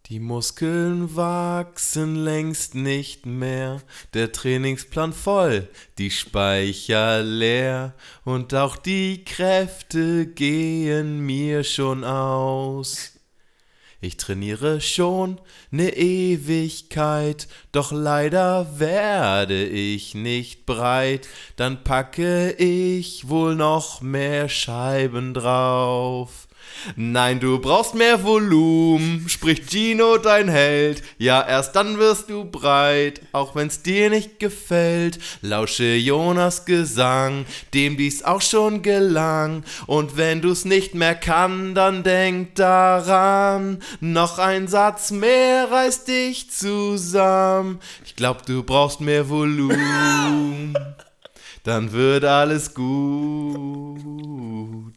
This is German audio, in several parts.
Die Muskeln wachsen längst nicht mehr, der Trainingsplan voll, die Speicher leer und auch die Kräfte gehen mir schon aus. Ich trainiere schon ne Ewigkeit, doch leider werde ich nicht breit, dann packe ich wohl noch mehr Scheiben drauf. Nein, du brauchst mehr Volumen, spricht Gino, dein Held. Ja, erst dann wirst du breit, auch wenn's dir nicht gefällt. Lausche Jonas Gesang, dem dies auch schon gelang. Und wenn du's nicht mehr kann, dann denk daran. Noch ein Satz mehr reißt dich zusammen. Ich glaub, du brauchst mehr Volumen, dann wird alles gut.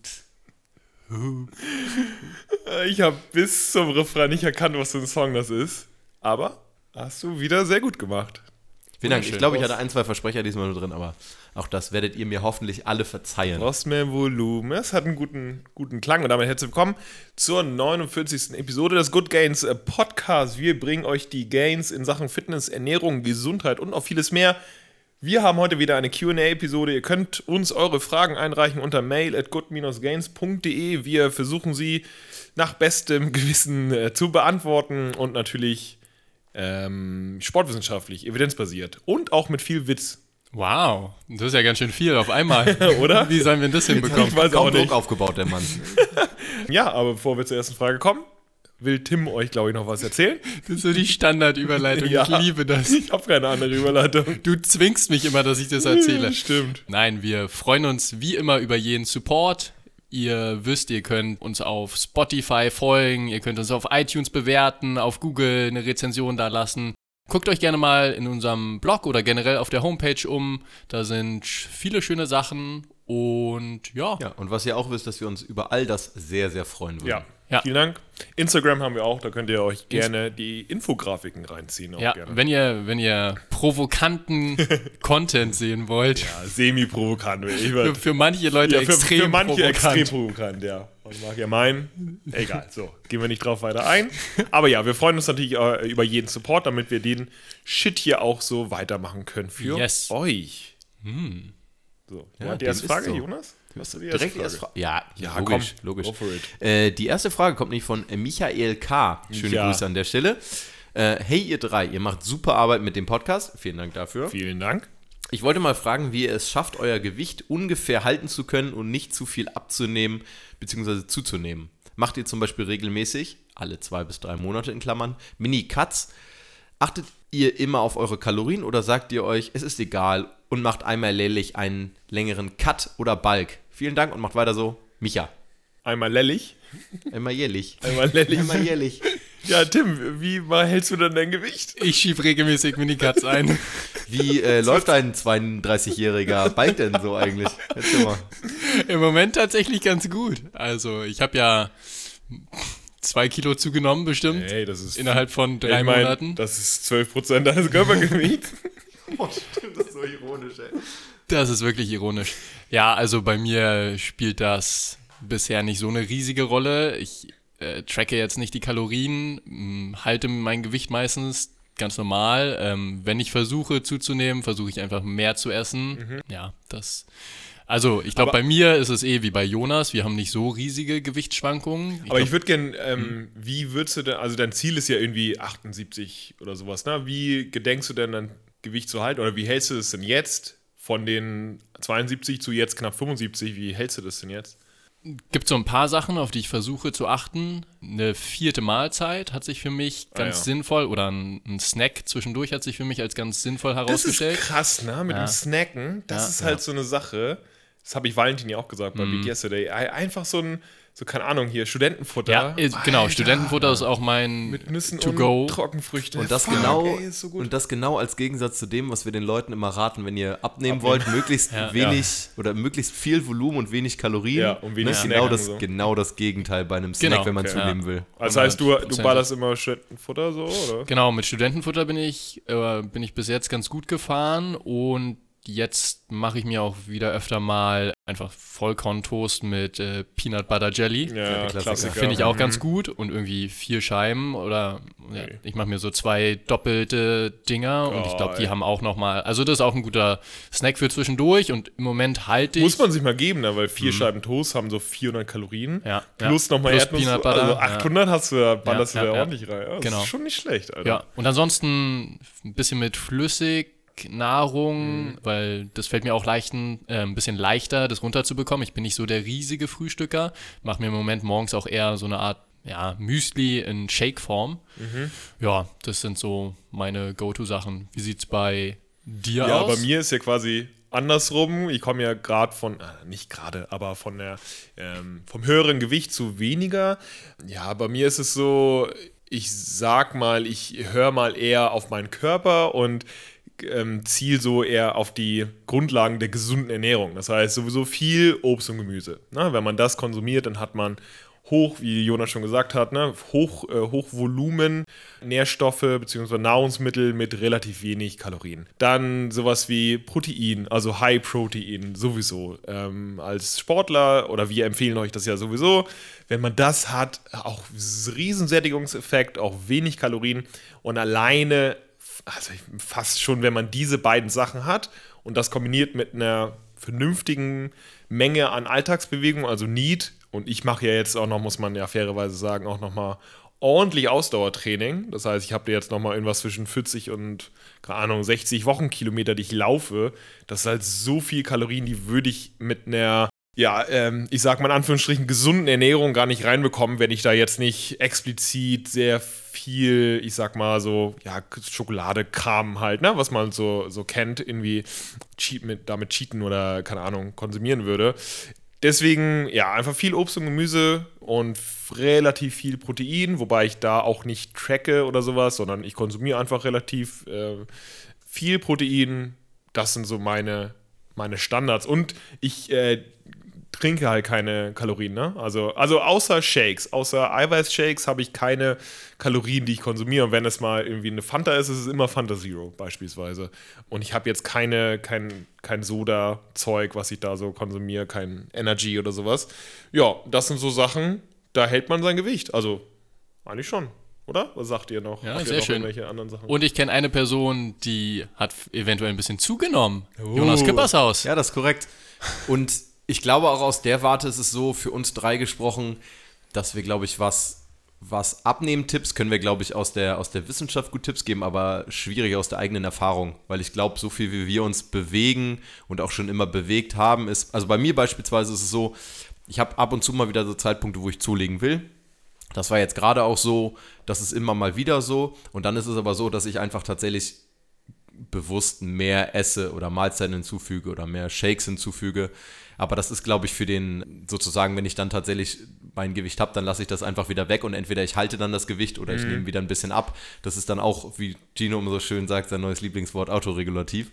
Ich habe bis zum Refrain nicht erkannt, was für ein Song das ist. Aber hast du wieder sehr gut gemacht. Vielen Dank. Ich glaube, ich hatte 1-2 Versprecher diesmal nur drin, aber auch das werdet ihr mir hoffentlich alle verzeihen. Du brauchst mehr Volumen. Es hat einen guten Klang. Und damit herzlich willkommen zur 49. Episode des Good Gains Podcast. Wir bringen euch die Gains in Sachen Fitness, Ernährung, Gesundheit und noch vieles mehr. Wir haben heute wieder eine Q&A-Episode. Ihr könnt uns eure Fragen einreichen unter mail@good-gains.de. Wir versuchen sie nach bestem Gewissen zu beantworten und natürlich sportwissenschaftlich, evidenzbasiert und auch mit viel Witz. Wow, das ist ja ganz schön viel auf einmal. Oder? Wie sollen wir das hinbekommen? Ich weiß auch Kaum Druck nicht. aufgebaut, der Mann. Ja, aber bevor wir zur ersten Frage kommen, will Tim euch, glaube ich, noch was erzählen. Das ist so die Standardüberleitung. Ja. Ich liebe das. Ich habe keine andere Überleitung. Du zwingst mich immer, dass ich das erzähle. Stimmt. Nein, wir freuen uns wie immer über jeden Support. Ihr wisst, ihr könnt uns auf Spotify folgen, ihr könnt uns auf iTunes bewerten, auf Google eine Rezension da lassen. Guckt euch gerne mal in unserem Blog oder generell auf der Homepage um. Da sind viele schöne Sachen und ja. Ja, und was ihr auch wisst, dass wir uns über all das sehr, sehr freuen würden. Ja. Vielen Dank. Instagram haben wir auch, da könnt ihr euch gerne die Infografiken reinziehen. Auch Ja, gerne. wenn ihr provokanten Content sehen wollt, Ja, semi-provokant. für manche Leute extrem für manche provokant. extrem provokant, ja. Und mag ja meinen. Egal, so, gehen wir nicht drauf weiter ein. Aber ja, wir freuen uns natürlich über jeden Support, damit wir den Shit hier auch so weitermachen können für euch. So, Ja, die erste dem ist Frage, so. Jonas? Hast du die Direkt die Frage? erste Frage. Ja, Ja, logisch, komm, logisch. go for it. Die erste Frage kommt nämlich von Michael K. Schöne Ja. Grüße an der Stelle. Hey ihr drei, ihr macht super Arbeit mit dem Podcast. Vielen Dank dafür. Vielen Dank. Ich wollte mal fragen, wie ihr es schafft, euer Gewicht ungefähr halten zu können und nicht zu viel abzunehmen bzw. zuzunehmen. Macht ihr zum Beispiel regelmäßig, alle 2 bis 3 Monate in Klammern, Mini-Cuts? Achtet ihr immer auf eure Kalorien oder sagt ihr euch, es ist egal und macht einmal jährlich einen längeren Cut oder Bulk? Vielen Dank und macht weiter so. Micha. Einmal lellig. Einmal jährlich. Einmal lellig. Einmal jährlich. Ja, Tim, wie hältst du denn dein Gewicht? Ich schieb regelmäßig Minicuts ein. Wie läuft ein 32-jähriger Bike denn so eigentlich? Erzähl mal. Im Moment tatsächlich ganz gut. Also ich habe ja 2 Kilo zugenommen bestimmt. Hey, das ist Innerhalb von 3 Monaten. Das ist 12% deines Körpergewichts. Oh, stimmt, das ist so ironisch, ey. Das ist wirklich ironisch. Ja, also bei mir spielt das bisher nicht so eine riesige Rolle. Ich tracke jetzt nicht die Kalorien, halte mein Gewicht meistens ganz normal. Wenn ich versuche zuzunehmen, versuche ich einfach mehr zu essen. Ja, das... Also, ich glaube, bei mir ist es wie bei Jonas. Wir haben nicht so riesige Gewichtsschwankungen. Ich würde gerne, wie würdest du denn, also dein Ziel ist ja irgendwie 78 oder sowas, ne? Wie gedenkst du denn dein Gewicht zu halten oder wie hältst du das denn jetzt von den 72 zu jetzt knapp 75? Wie hältst du das denn jetzt? Gibt so ein paar Sachen, auf die ich versuche zu achten. Eine 4. Mahlzeit hat sich für mich ganz sinnvoll, oder ein Snack zwischendurch hat sich für mich als ganz sinnvoll herausgestellt. Das ist krass, ne? Mit dem Snacken, das ist halt so eine Sache. Das habe ich Valentin ja auch gesagt bei Beat Yesterday. Einfach so ein, keine Ahnung hier, Studentenfutter. Ja, genau, Alter. Studentenfutter ist auch mein Mit Nüssen To-Go. und Trockenfrüchte. Und das ist so gut. und das genau als Gegensatz zu dem, was wir den Leuten immer raten, wenn ihr abnehmen wollt, möglichst wenig oder möglichst viel Volumen und wenig Kalorien. Ja, und wenig genau, Snacken so. genau das Gegenteil bei einem Snack, Genau. wenn man zunehmen will. Also heißt, du 100%. ballerst immer Studentenfutter so, oder? Genau, mit Studentenfutter bin ich bis jetzt ganz gut gefahren und jetzt mache ich mir auch wieder öfter mal einfach Vollkorntoast mit Peanut Butter Jelly. Ja, Klassiker. Finde ich auch ganz gut. Und irgendwie 4 Scheiben oder ich mache mir so 2 doppelte Dinger und ich glaube, die haben auch nochmal, also das ist auch ein guter Snack für zwischendurch und im Moment halte ich... Muss man sich mal geben, ne? Weil 4 Scheiben Toast haben so 400 Kalorien. Ja, plus nochmal Erdnuss, Peanut Butter. Also 800 hast du, ballerst du da ja. ordentlich rein. Ja, das ist schon nicht schlecht, Alter. Ja, und ansonsten ein bisschen mit Flüssignahrung, weil das fällt mir auch ein bisschen leichter, das runterzubekommen. Ich bin nicht so der riesige Frühstücker, mache mir im Moment morgens auch eher so eine Art Müsli in Shake-Form. Ja, das sind so meine Go-To-Sachen. Wie sieht's bei dir aus? Ja, bei mir ist ja quasi andersrum. Ich komme ja gerade vom höheren Gewicht zu weniger. Ja, bei mir ist es so, ich sag mal, ich höre mal eher auf meinen Körper und ziel so eher auf die Grundlagen der gesunden Ernährung. Das heißt sowieso viel Obst und Gemüse. Na, wenn man das konsumiert, dann hat man wie Jonas schon gesagt hat, ne, Hochvolumen Nährstoffe bzw. Nahrungsmittel mit relativ wenig Kalorien. Dann sowas wie Protein, also High Protein sowieso. Als Sportler, oder wir empfehlen euch das ja sowieso, wenn man das hat, auch Riesensättigungseffekt, auch wenig Kalorien und alleine, also fast schon, wenn man diese beiden Sachen hat und das kombiniert mit einer vernünftigen Menge an Alltagsbewegung, also NEAT, und ich mache ja jetzt auch noch, muss man ja fairerweise sagen, auch nochmal ordentlich Ausdauertraining. Das heißt, ich habe jetzt nochmal irgendwas zwischen 40 und, keine Ahnung, 60 Wochenkilometer, die ich laufe. Das ist halt so viel Kalorien, die würde ich mit einer, ich sag mal in Anführungsstrichen, gesunden Ernährung gar nicht reinbekommen, wenn ich da jetzt nicht explizit sehr viel, ich sag mal so, Schokoladekram halt, ne, was man so kennt, irgendwie damit cheaten oder, keine Ahnung, konsumieren würde. Deswegen, einfach viel Obst und Gemüse und relativ viel Protein, wobei ich da auch nicht tracke oder sowas, sondern ich konsumiere einfach relativ viel Protein. Das sind so meine Standards. Und ich trinke halt keine Kalorien, ne? Also außer Shakes, außer Eiweißshakes habe ich keine Kalorien, die ich konsumiere. Und wenn es mal irgendwie eine Fanta ist, ist es immer Fanta Zero beispielsweise. Und ich habe jetzt kein Soda-Zeug, was ich da so konsumiere, kein Energy oder sowas. Ja, das sind so Sachen, da hält man sein Gewicht. Also eigentlich schon, oder? Was sagt ihr noch? Ja, Habt ihr sehr noch schön. irgendwelche anderen Sachen? Und ich kenne eine Person, die hat eventuell ein bisschen zugenommen. Jonas Küppershaus. Ja, das ist korrekt. Und ich glaube, auch aus der Warte ist es so, für uns 3 gesprochen, dass wir, glaube ich, was Abnehmen-Tipps können wir, glaube ich, aus der Wissenschaft gut Tipps geben, aber schwierig aus der eigenen Erfahrung, weil ich glaube, so viel wie wir uns bewegen und auch schon immer bewegt haben, ist, also bei mir beispielsweise ist es so, ich habe ab und zu mal wieder so Zeitpunkte, wo ich zulegen will. Das war jetzt gerade auch so, das ist immer mal wieder so und dann ist es aber so, dass ich einfach tatsächlich bewusst mehr esse oder Mahlzeiten hinzufüge oder mehr Shakes hinzufüge. Aber das ist, glaube ich, für den, sozusagen, wenn ich dann tatsächlich mein Gewicht habe, dann lasse ich das einfach wieder weg und entweder ich halte dann das Gewicht oder ich nehme wieder ein bisschen ab. Das ist dann auch, wie Gino immer so schön sagt, sein neues Lieblingswort, autoregulativ.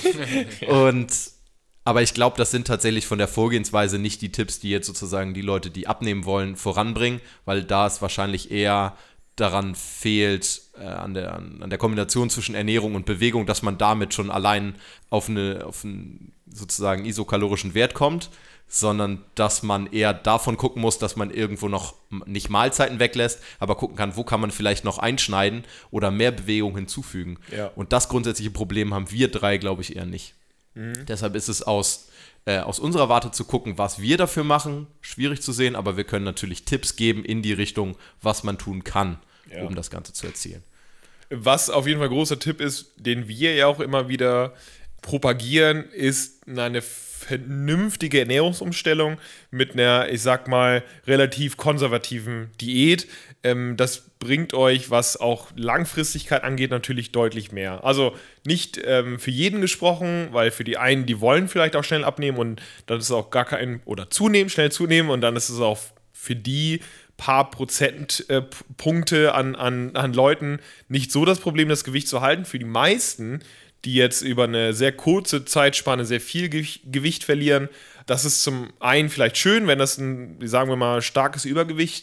Aber ich glaube, das sind tatsächlich von der Vorgehensweise nicht die Tipps, die jetzt sozusagen die Leute, die abnehmen wollen, voranbringen, weil da es wahrscheinlich eher daran fehlt, an der Kombination zwischen Ernährung und Bewegung, dass man damit schon allein auf einen sozusagen isokalorischen Wert kommt, sondern dass man eher davon gucken muss, dass man irgendwo noch nicht Mahlzeiten weglässt, aber gucken kann, wo kann man vielleicht noch einschneiden oder mehr Bewegung hinzufügen. Ja. Und das grundsätzliche Problem haben wir 3, glaube ich, eher nicht. Deshalb ist es aus unserer Warte zu gucken, was wir dafür machen, schwierig zu sehen, aber wir können natürlich Tipps geben in die Richtung, was man tun kann, um das Ganze zu erzielen. Was auf jeden Fall ein großer Tipp ist, den wir ja auch immer wieder propagieren, ist eine vernünftige Ernährungsumstellung mit einer, ich sag mal, relativ konservativen Diät. Das bringt euch, was auch Langfristigkeit angeht, natürlich deutlich mehr. Also nicht für jeden gesprochen, weil für die einen, die wollen vielleicht auch schnell abnehmen und dann ist es auch gar kein, oder schnell zunehmen und dann ist es auch für die paar Prozentpunkte an Leuten nicht so das Problem, das Gewicht zu halten. Für die meisten, die jetzt über eine sehr kurze Zeitspanne sehr viel Gewicht verlieren, das ist zum einen vielleicht schön, wenn das ein, sagen wir mal, starkes Übergewicht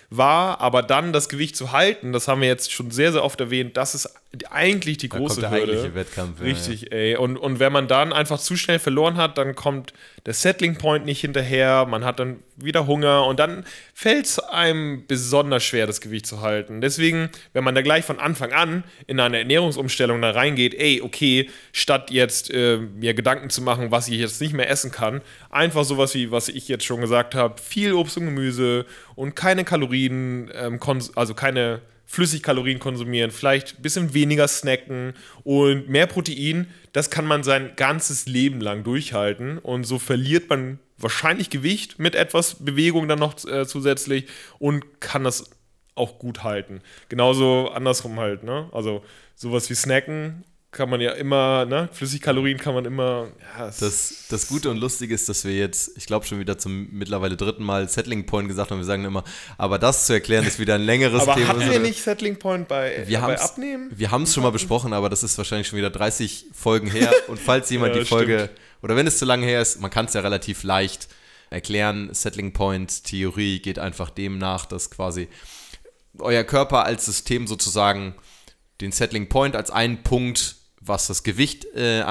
war, aber dann das Gewicht zu halten, das haben wir jetzt schon sehr, sehr oft erwähnt, das ist eigentlich die große der Hürde. eigentliche Wettkampf. Richtig, ey. Und wenn man dann einfach zu schnell verloren hat, dann kommt der Settling Point nicht hinterher, man hat dann wieder Hunger und dann fällt es einem besonders schwer, das Gewicht zu halten. Deswegen, wenn man da gleich von Anfang an in eine Ernährungsumstellung da reingeht, ey, okay, statt jetzt mir Gedanken zu machen, was ich jetzt nicht mehr essen kann, einfach sowas wie, was ich jetzt schon gesagt habe, viel Obst und Gemüse und keine Kalorien, also keine Flüssigkalorien konsumieren, vielleicht ein bisschen weniger snacken und mehr Protein, das kann man sein ganzes Leben lang durchhalten und so verliert man wahrscheinlich Gewicht mit etwas Bewegung dann noch zusätzlich und kann das auch gut halten. Genauso andersrum halt, ne? Also sowas wie snacken kann man ja immer, ne? Flüssigkalorien kann man immer. Ja, das Gute und Lustige ist, dass wir jetzt, ich glaube schon wieder zum mittlerweile 3. Mal Settling Point gesagt haben. Wir sagen immer, aber das zu erklären ist wieder ein längeres aber Thema. Aber hatten wir nicht Settling Point bei Abnehmen? Wir haben es schon mal besprochen, aber das ist wahrscheinlich schon wieder 30 Folgen her. Und falls jemand die Folge, oder wenn es zu lange her ist, man kann es ja relativ leicht erklären. Settling Point Theorie geht einfach dem nach, dass quasi euer Körper als System sozusagen den Settling Point als einen Punkt, was das Gewicht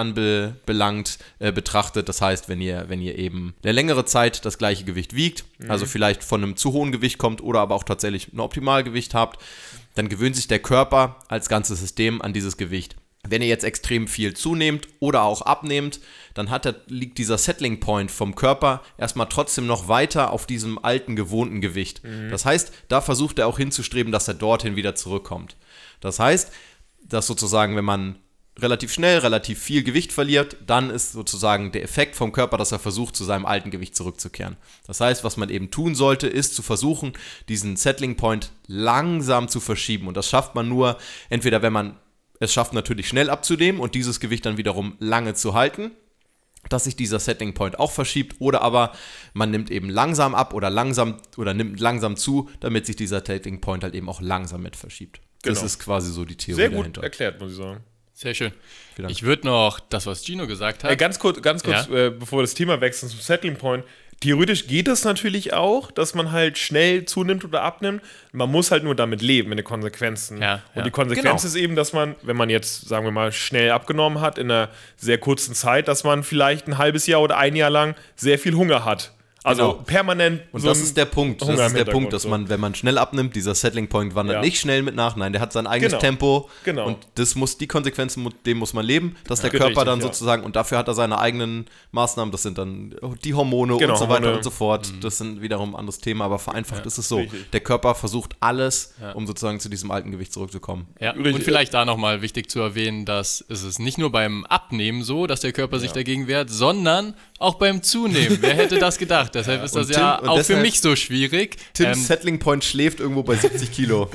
anbelangt, betrachtet. Das heißt, wenn ihr eben eine längere Zeit das gleiche Gewicht wiegt, also vielleicht von einem zu hohen Gewicht kommt oder aber auch tatsächlich ein Optimalgewicht habt, dann gewöhnt sich der Körper als ganzes System an dieses Gewicht. Wenn ihr jetzt extrem viel zunehmt oder auch abnehmt, dann liegt dieser Settling Point vom Körper erstmal trotzdem noch weiter auf diesem alten, gewohnten Gewicht. Das heißt, da versucht er auch hinzustreben, dass er dorthin wieder zurückkommt. Das heißt, dass sozusagen, wenn man relativ schnell, relativ viel Gewicht verliert, dann ist sozusagen der Effekt vom Körper, dass er versucht, zu seinem alten Gewicht zurückzukehren. Das heißt, was man eben tun sollte, ist zu versuchen, diesen Settling Point langsam zu verschieben. Und das schafft man nur, entweder wenn man es schafft, natürlich schnell abzunehmen und dieses Gewicht dann wiederum lange zu halten, dass sich dieser Settling Point auch verschiebt, oder aber man nimmt eben langsam ab oder nimmt langsam zu, damit sich dieser Settling Point halt eben auch langsam mit verschiebt. Genau. Das ist quasi so die Theorie dahinter. Sehr gut erklärt, muss ich sagen. Sehr schön. Ich würde noch das, was Gino gesagt hat. Ganz kurz, bevor wir das Thema wechseln zum Settling Point. Theoretisch geht das natürlich auch, dass man halt schnell zunimmt oder abnimmt. Man muss halt nur damit leben, mit den Konsequenzen. Und die Konsequenz ist eben, dass man, wenn man jetzt, sagen wir mal, schnell abgenommen hat, in einer sehr kurzen Zeit, dass man vielleicht ein halbes Jahr oder ein Jahr lang sehr viel Hunger hat. Also permanent. Und so das ist der Punkt. Das ist der Punkt, dass man, wenn man schnell abnimmt, dieser Settling Point wandert nicht schnell mit nach. Nein, der hat sein eigenes Tempo. Genau. Und die Konsequenzen, mit dem muss man leben, dass der Körper dann sozusagen, und dafür hat er seine eigenen Maßnahmen, das sind dann die Hormone und so weiter und so fort. Das sind wiederum ein anderes Thema, aber vereinfacht ist es so. Richtig. Der Körper versucht alles, um sozusagen zu diesem alten Gewicht zurückzukommen. Ja, und vielleicht da nochmal wichtig zu erwähnen, dass es ist nicht nur beim Abnehmen so, dass der Körper sich dagegen wehrt, sondern auch beim Zunehmen. Wer hätte das gedacht? Deshalb ist das auch für mich so schwierig. Tims Settling Point schläft irgendwo bei 70 Kilo.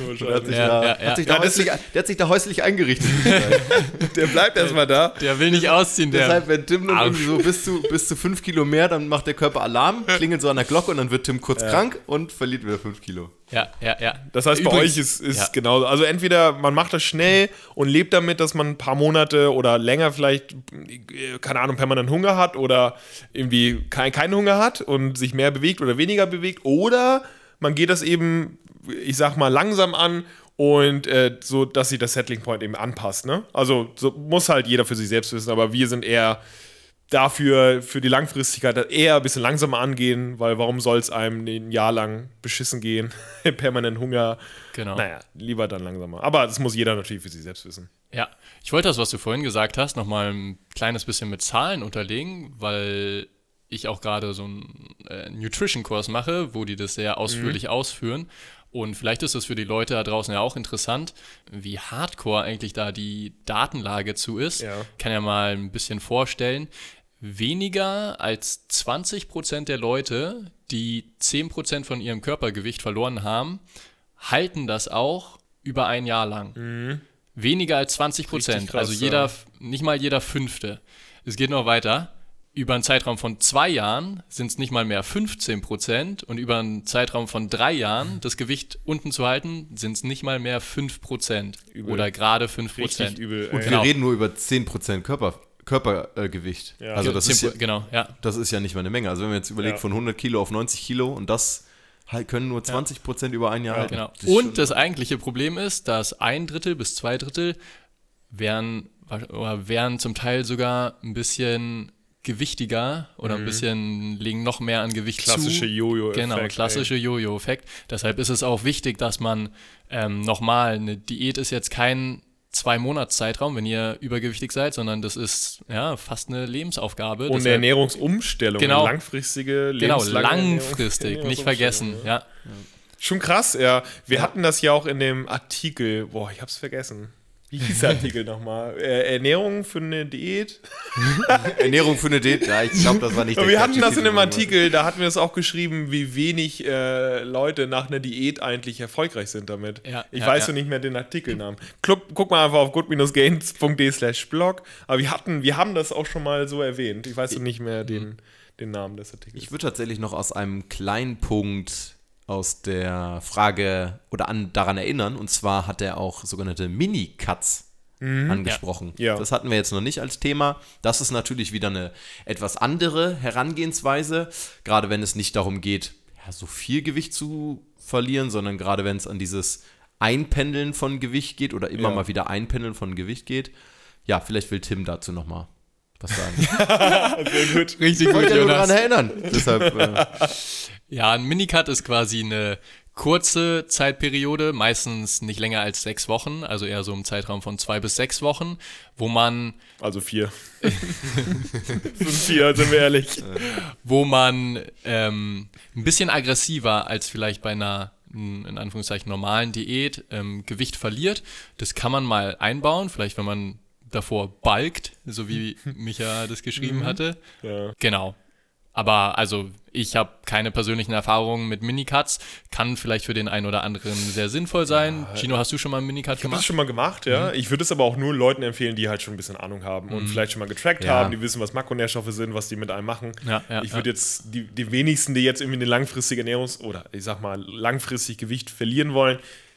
Der hat sich da häuslich eingerichtet. Der bleibt erstmal da. Der will nicht ausziehen. Deshalb, wenn Tim nun irgendwie so bis zu 5 Kilo mehr, dann macht der Körper Alarm, klingelt so an der Glocke und dann wird Tim kurz krank und verliert wieder 5 Kilo. Ja. Das heißt, bei euch ist genauso. Also entweder man macht das schnell und lebt damit, dass man ein paar Monate oder länger vielleicht, keine Ahnung, permanent Hunger hat oder irgendwie keinen Hunger hat und sich mehr bewegt oder weniger bewegt. Oder man geht das eben, ich sag mal, langsam an und so, dass sich das Settling Point eben anpasst. Ne? Also so muss halt jeder für sich selbst wissen, aber wir sind eher dafür, für die Langfristigkeit eher ein bisschen langsamer angehen, weil warum soll es einem ein Jahr lang beschissen gehen, permanent Hunger, naja, lieber dann langsamer. Aber das muss jeder natürlich für sich selbst wissen. Ja, ich wollte das, was du vorhin gesagt hast, nochmal ein kleines bisschen mit Zahlen unterlegen, weil ich auch gerade so einen Nutrition-Kurs mache, wo die das sehr ausführlich ausführen. Und vielleicht ist das für die Leute da draußen ja auch interessant, wie hardcore eigentlich da die Datenlage zu ist. Ja. Ich kann ja mal ein bisschen vorstellen. Weniger als 20% der Leute, die 10% von ihrem Körpergewicht verloren haben, halten das auch über ein Jahr lang. Weniger als 20%. Krass, also nicht mal jeder Fünfte. Es geht noch weiter. Über einen Zeitraum von 2 Jahren sind es nicht mal mehr 15% und über einen Zeitraum von 3 Jahren das Gewicht unten zu halten, sind es nicht mal mehr 5% oder gerade 5%. Richtig übel. Und wir reden nur über 10% Körpergewicht. Also das ist ja, das ist ja nicht mal eine Menge. Also wenn man jetzt überlegt, von 100 Kilo auf 90 Kilo und das können nur 20% über ein Jahr halten. Genau. Das ist Und das eigentliche Problem ist, dass 1/3 bis 2/3 wären zum Teil sogar ein bisschen gewichtiger oder ein bisschen legen noch mehr an Gewicht Klassische zu. Jojo-Effekt. Genau, klassische Jojo-Effekt. Deshalb ist es auch wichtig, dass man nochmal, eine Diät ist jetzt kein 2-Monats-Zeitraum, wenn ihr übergewichtig seid, sondern das ist fast eine Lebensaufgabe. Und eine Ernährungsumstellung, Genau. eine langfristige, Genau, lebenslange langfristig, nicht vergessen. Ja. Schon krass, ja. Wir hatten das ja auch in dem Artikel, ich hab's vergessen. Wie hieß der Artikel nochmal? Ernährung für eine Diät? Ernährung für eine Diät, ja, ich glaube, das war nicht Und der wir hatten das in dem Titel. Artikel, da hatten wir es auch geschrieben, wie wenig Leute nach einer Diät eigentlich erfolgreich sind damit. Ja, Ich weiß so nicht mehr den Artikelnamen. Guck mal einfach auf good-gains.de/blog. Aber wir haben das auch schon mal so erwähnt. Ich weiß so nicht mehr den Namen des Artikels. Ich würde tatsächlich noch aus einem kleinen Punkt aus der Frage oder daran erinnern, und zwar hat er auch sogenannte Mini-Cuts angesprochen. Ja. Das hatten wir jetzt noch nicht als Thema. Das ist natürlich wieder eine etwas andere Herangehensweise, gerade wenn es nicht darum geht, so viel Gewicht zu verlieren, sondern gerade wenn es an dieses Einpendeln von Gewicht geht oder immer mal wieder Einpendeln von Gewicht geht. Ja, vielleicht will Tim dazu nochmal was sagen. Sehr gut. Richtig Ich gut, wollte ja nur Jonas. daran erinnern. Deshalb, Ja, ein Minicut ist quasi eine kurze Zeitperiode, meistens nicht länger als 6 Wochen, also eher so im Zeitraum von 2 bis 6 Wochen, wo man Also 4. Sind 4, sind wir ehrlich. ein bisschen aggressiver als vielleicht bei einer in Anführungszeichen normalen Diät Gewicht verliert. Das kann man mal einbauen, vielleicht wenn man davor balkt, so wie Micha das geschrieben hatte. Ja. Genau. Aber also ich habe keine persönlichen Erfahrungen mit Minicuts, kann vielleicht für den einen oder anderen sehr sinnvoll sein. Gino, hast du schon mal einen Minicut Ich habe das gemacht? schon mal gemacht, ja. Ich würde es aber auch nur Leuten empfehlen, die halt schon ein bisschen Ahnung haben und vielleicht schon mal getrackt haben, die wissen, was Makronährstoffe sind, was die mit einem machen. Ich würde jetzt die wenigsten, die jetzt irgendwie eine langfristige oder ich sag mal langfristig Gewicht verlieren wollen,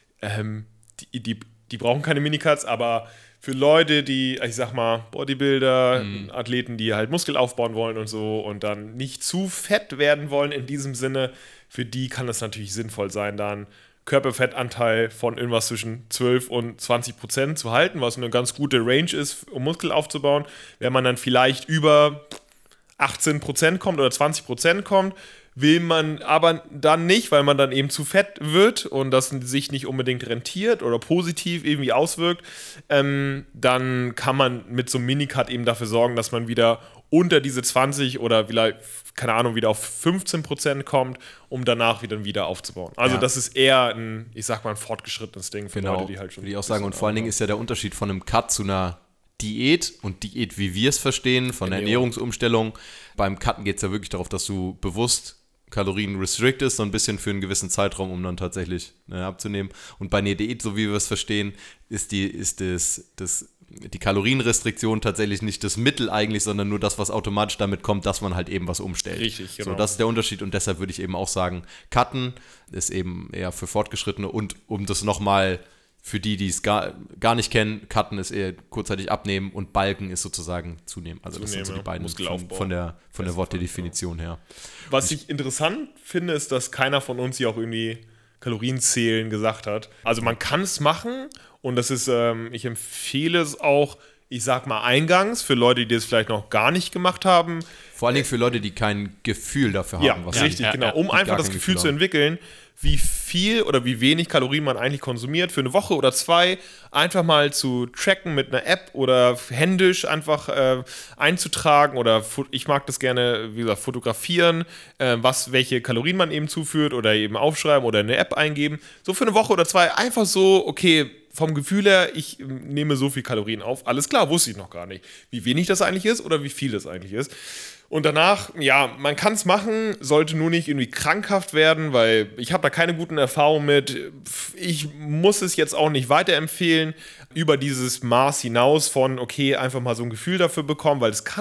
die brauchen keine Minicuts, aber für Leute, die, ich sag mal, Bodybuilder, Athleten, die halt Muskel aufbauen wollen und so und dann nicht zu fett werden wollen in diesem Sinne, für die kann es natürlich sinnvoll sein, dann Körperfettanteil von irgendwas zwischen 12 und 20% zu halten, was eine ganz gute Range ist, um Muskel aufzubauen. Wenn man dann vielleicht über 18% kommt oder 20% kommt, will man aber dann nicht, weil man dann eben zu fett wird und das sich nicht unbedingt rentiert oder positiv irgendwie auswirkt, dann kann man mit so einem Minicut eben dafür sorgen, dass man wieder unter diese 20 oder vielleicht, keine Ahnung, wieder auf 15% kommt, um danach wieder aufzubauen. Also das ist eher ein fortgeschrittenes Ding für Leute, die halt schon... würde ich auch sagen. Und vor allen Dingen ist ja der Unterschied von einem Cut zu einer Diät und Diät, wie wir es verstehen, von der Ernährungsumstellung. Beim Cutten geht es ja wirklich darauf, dass du bewusst Kalorien restrictest, so ein bisschen für einen gewissen Zeitraum, um dann tatsächlich abzunehmen. Und bei einer Diät, so wie wir es verstehen, ist die Kalorienrestriktion tatsächlich nicht das Mittel eigentlich, sondern nur das, was automatisch damit kommt, dass man halt eben was umstellt. Richtig, genau. So, das ist der Unterschied und deshalb würde ich eben auch sagen, Cutten ist eben eher für Fortgeschrittene und um das nochmal für die es gar nicht kennen, Cutten ist eher kurzzeitig abnehmen und Balken ist sozusagen zunehmen. Also das sind so die beiden Muskelaufbau. von der Wortdefinition her. Was ich interessant finde, ist, dass keiner von uns hier auch irgendwie Kalorienzählen gesagt hat. Also man kann es machen und das ist, ich empfehle es auch, ich sag mal eingangs, für Leute, die es vielleicht noch gar nicht gemacht haben. Vor allen Dingen für Leute, die kein Gefühl dafür haben. Ja, richtig, genau. Um die einfach gar das kein Gefühl Gefühl zu haben. entwickeln, wie viel oder wie wenig Kalorien man eigentlich konsumiert, für eine Woche oder 2 einfach mal zu tracken mit einer App oder händisch einfach einzutragen oder ich mag das gerne, wie gesagt, fotografieren, welche Kalorien man eben zuführt oder eben aufschreiben oder in eine App eingeben. So für eine Woche oder 2 einfach so, okay, vom Gefühl her, ich nehme so viel Kalorien auf. Alles klar, wusste ich noch gar nicht, wie wenig das eigentlich ist oder wie viel das eigentlich ist. Und danach, ja, man kann es machen, sollte nur nicht irgendwie krankhaft werden, weil ich habe da keine guten Erfahrungen mit. Ich muss es jetzt auch nicht weiterempfehlen über dieses Maß hinaus von, okay, einfach mal so ein Gefühl dafür bekommen, weil es kann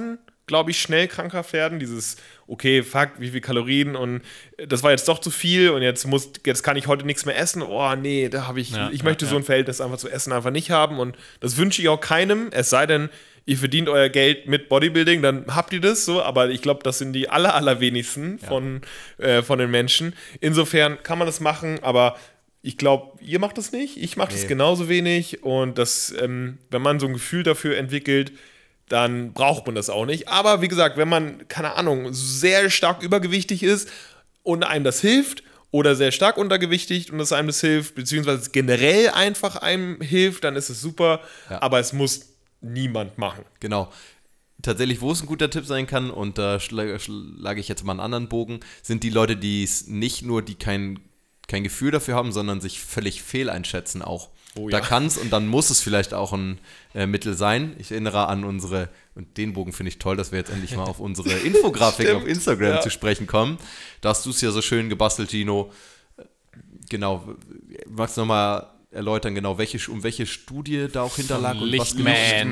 glaube ich, schnell krankhaft werden. Dieses, okay, fuck, wie viel Kalorien und das war jetzt doch zu viel und jetzt kann ich heute nichts mehr essen. Oh, nee, ich möchte so ein Verhältnis einfach zu Essen einfach nicht haben und das wünsche ich auch keinem, es sei denn, ihr verdient euer Geld mit Bodybuilding, dann habt ihr das so, aber ich glaube, das sind die allerwenigsten von den Menschen. Insofern kann man das machen, aber ich glaube, ihr macht das nicht, ich mache das genauso wenig und wenn man so ein Gefühl dafür entwickelt, dann braucht man das auch nicht. Aber wie gesagt, wenn man, keine Ahnung, sehr stark übergewichtig ist und einem das hilft oder sehr stark untergewichtig und es einem das hilft, beziehungsweise generell einfach einem hilft, dann ist es super, aber es muss niemand machen. Genau. Tatsächlich, wo es ein guter Tipp sein kann, und da schlage ich jetzt mal einen anderen Bogen, sind die Leute, die es nicht nur, die kein Gefühl dafür haben, sondern sich völlig fehleinschätzen auch. Oh, ja. Da kann es und dann muss es vielleicht auch ein Mittel sein. Ich erinnere an und den Bogen finde ich toll, dass wir jetzt endlich mal auf unsere Infografik auf Instagram zu sprechen kommen. Da hast du es ja so schön gebastelt, Gino. Genau, magst du nochmal erläutern, genau, um welche Studie da auch hinterlag? Lichtman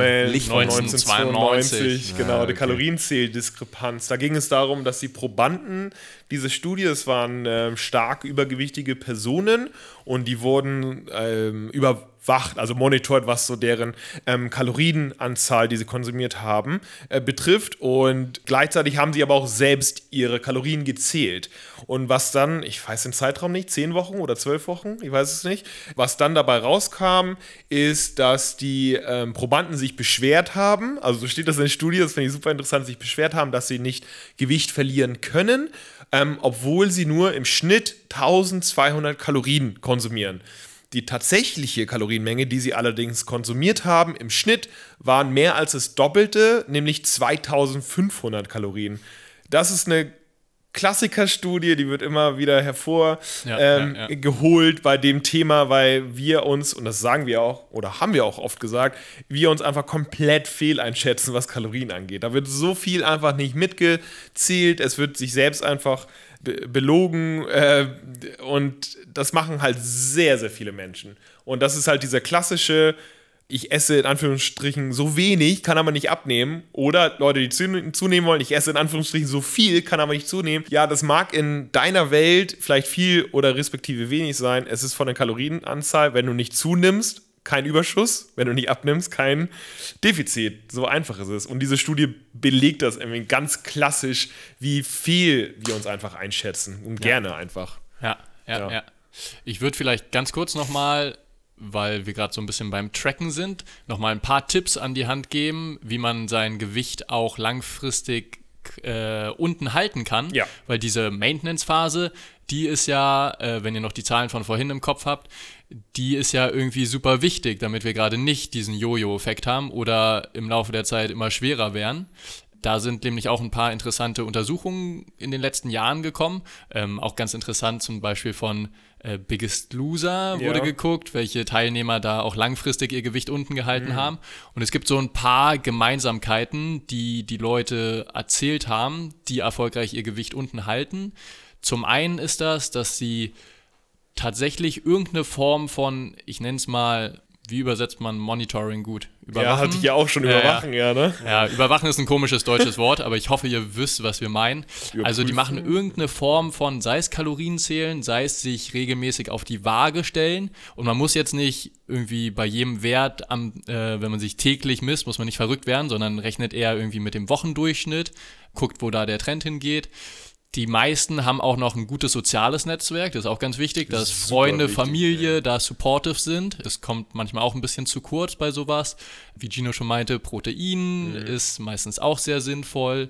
1992, genau, die Kalorienzähldiskrepanz. Da ging es darum, dass die Probanden diese Studie, es waren stark übergewichtige Personen und die wurden überwacht, also monitort, was so deren Kalorienanzahl, die sie konsumiert haben, betrifft und gleichzeitig haben sie aber auch selbst ihre Kalorien gezählt. Und was dann, ich weiß den Zeitraum nicht, 10 Wochen oder 12 Wochen, ich weiß es nicht, was dann dabei rauskam, ist, dass die Probanden sich beschwert haben, also so steht das in der Studie, das finde ich super interessant, sich beschwert haben, dass sie nicht Gewicht verlieren können, obwohl sie nur im Schnitt 1200 Kalorien konsumieren. Die tatsächliche Kalorienmenge, die sie allerdings konsumiert haben, im Schnitt waren mehr als das Doppelte, nämlich 2500 Kalorien. Das ist eine Klassikerstudie, die wird immer wieder hervorgeholt bei dem Thema, weil wir uns, und das sagen wir auch, oder haben wir auch oft gesagt, wir uns einfach komplett fehleinschätzen, was Kalorien angeht. Da wird so viel einfach nicht mitgezählt, es wird sich selbst einfach belogen und das machen halt sehr, sehr viele Menschen. Und das ist halt dieser klassische, ich esse in Anführungsstrichen so wenig, kann aber nicht abnehmen. Oder Leute, die zunehmen wollen, ich esse in Anführungsstrichen so viel, kann aber nicht zunehmen. Ja, das mag in deiner Welt vielleicht viel oder respektive wenig sein. Es ist von der Kalorienanzahl, wenn du nicht zunimmst, kein Überschuss, wenn du nicht abnimmst, kein Defizit. So einfach ist es. Und diese Studie belegt das irgendwie ganz klassisch, wie viel wir uns einfach einschätzen. Und gerne einfach. Ja. Ich würde vielleicht ganz kurz nochmal, weil wir gerade so ein bisschen beim Tracken sind, nochmal ein paar Tipps an die Hand geben, wie man sein Gewicht auch langfristig unten halten kann. Ja. Weil diese Maintenance-Phase, die ist ja, wenn ihr noch die Zahlen von vorhin im Kopf habt, die ist ja irgendwie super wichtig, damit wir gerade nicht diesen Jojo-Effekt haben oder im Laufe der Zeit immer schwerer werden. Da sind nämlich auch ein paar interessante Untersuchungen in den letzten Jahren gekommen. Auch ganz interessant zum Beispiel von Biggest Loser wurde geguckt, welche Teilnehmer da auch langfristig ihr Gewicht unten gehalten haben. Und es gibt so ein paar Gemeinsamkeiten, die die Leute erzählt haben, die erfolgreich ihr Gewicht unten halten. Zum einen ist das, dass sie tatsächlich irgendeine Form von, ich nenne es mal, wie übersetzt man Monitoring gut? Überwachen? Ja, hatte ich ja auch schon, überwachen, ne? Ja, überwachen ist ein komisches deutsches Wort, aber ich hoffe, ihr wisst, was wir meinen. Also die machen irgendeine Form von, sei es Kalorien zählen, sei es sich regelmäßig auf die Waage stellen. Und man muss jetzt nicht irgendwie bei jedem Wert, wenn man sich täglich misst, muss man nicht verrückt werden, sondern rechnet eher irgendwie mit dem Wochendurchschnitt, guckt, wo da der Trend hingeht. Die meisten haben auch noch ein gutes soziales Netzwerk, das ist auch ganz wichtig, dass Freunde, Familie da supportive sind. Das kommt manchmal auch ein bisschen zu kurz bei sowas. Wie Gino schon meinte, Protein ist meistens auch sehr sinnvoll.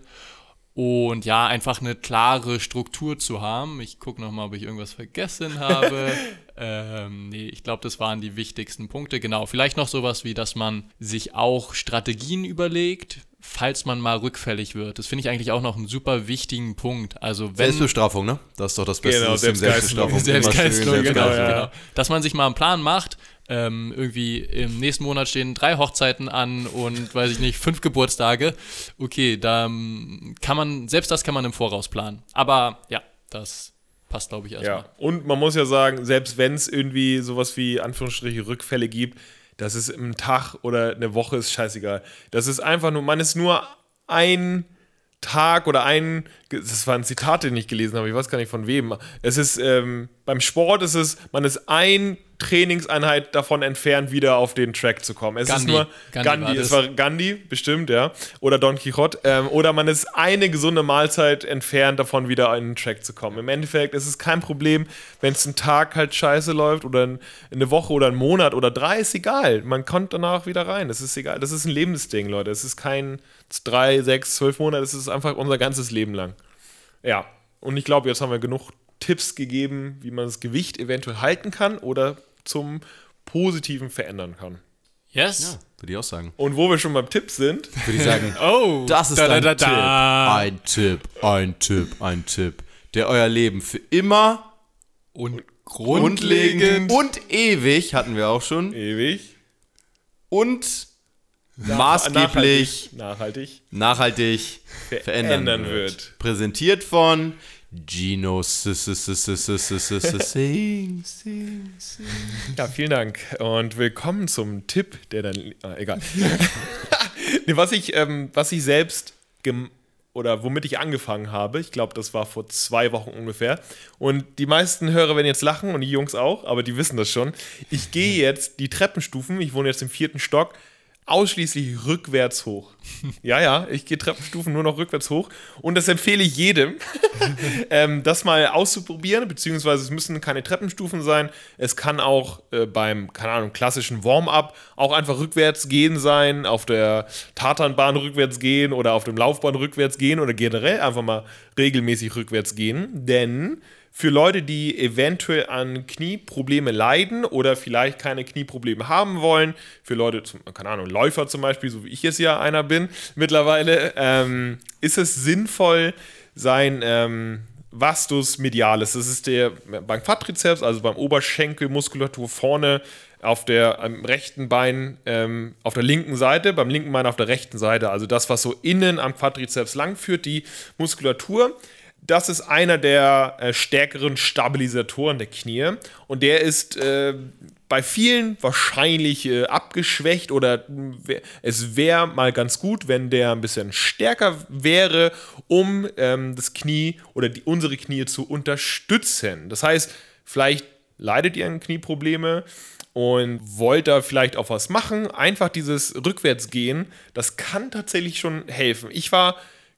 Und ja, einfach eine klare Struktur zu haben. Ich gucke nochmal, ob ich irgendwas vergessen habe. Nee, ich glaube, das waren die wichtigsten Punkte. Genau, vielleicht noch sowas wie, dass man sich auch Strategien überlegt, falls man mal rückfällig wird. Das finde ich eigentlich auch noch einen super wichtigen Punkt. Also wenn Selbstbestrafung, ne? Das ist doch das Beste. Genau, Selbstbestrafung. Selbstgeißelung, genau. Dass man sich mal einen Plan macht, irgendwie im nächsten Monat stehen 3 Hochzeiten an und, weiß ich nicht, 5 Geburtstage. Okay, da kann man, selbst das kann man im Voraus planen. Aber ja, das passt, glaube ich, erstmal. Ja, und man muss ja sagen, selbst wenn es irgendwie sowas wie, Anführungsstriche, Rückfälle gibt, das ist im Tag oder eine Woche ist scheißegal. Das ist einfach nur, man ist nur ein Tag oder das war ein Zitat, den ich gelesen habe, ich weiß gar nicht von wem. Es ist, beim Sport ist es, man ist ein Trainingseinheit davon entfernt, wieder auf den Track zu kommen. Es ist nur Gandhi, es war Gandhi, bestimmt, ja. Oder Don Quixote. Oder man ist eine gesunde Mahlzeit entfernt davon, wieder auf den Track zu kommen. Im Endeffekt ist es kein Problem, wenn es einen Tag halt scheiße läuft oder eine Woche oder einen Monat oder 3, ist egal. Man kommt danach wieder rein. Das ist egal. Das ist ein Lebensding, Leute. Es ist kein 3, 6, 12 Monate. Es ist einfach unser ganzes Leben lang. Ja, und ich glaube, jetzt haben wir genug Tipps gegeben, wie man das Gewicht eventuell halten kann oder zum Positiven verändern kann. Yes. Ja, würde ich auch sagen. Und wo wir schon beim Tipp sind, Würde ich sagen, Oh, das ist ein Tipp, der euer Leben für immer Und grundlegend und ewig, hatten wir auch schon, ewig, und maßgeblich nachhaltig verändern wird. Präsentiert von Gino Sing. Ja, vielen Dank und willkommen zum Tipp, der dann, egal. Nee, was ich selbst oder womit ich angefangen habe, ich glaube, das war vor 2 Wochen ungefähr. Und die meisten Hörer werden jetzt lachen und die Jungs auch, aber die wissen das schon. Ich gehe jetzt die Treppenstufen, ich wohne jetzt im 4. Stock, ausschließlich rückwärts hoch. Ja, ich gehe Treppenstufen nur noch rückwärts hoch und das empfehle ich jedem, das mal auszuprobieren, beziehungsweise es müssen keine Treppenstufen sein, es kann auch beim, keine Ahnung, klassischen Warm-up auch einfach rückwärts gehen sein, auf der Tatanbahn rückwärts gehen oder auf dem Laufbahn rückwärts gehen oder generell einfach mal regelmäßig rückwärts gehen, denn für Leute, die eventuell an Knieprobleme leiden oder vielleicht keine Knieprobleme haben wollen, für Leute, keine Ahnung, Läufer zum Beispiel, so wie ich jetzt ja einer bin mittlerweile, ist es sinnvoll, sein Vastus medialis, das ist der beim Quadrizeps, also beim Oberschenkelmuskulatur vorne am rechten Bein, auf der linken Seite, beim linken Bein auf der rechten Seite, also das, was so innen am Quadrizeps lang führt, die Muskulatur. Das ist einer der stärkeren Stabilisatoren der Knie und der ist bei vielen wahrscheinlich abgeschwächt oder es wäre mal ganz gut, wenn der ein bisschen stärker wäre, um das Knie oder unsere Knie zu unterstützen. Das heißt, vielleicht leidet ihr an Knieprobleme und wollt da vielleicht auch was machen. Einfach dieses Rückwärtsgehen, das kann tatsächlich schon helfen. Ich war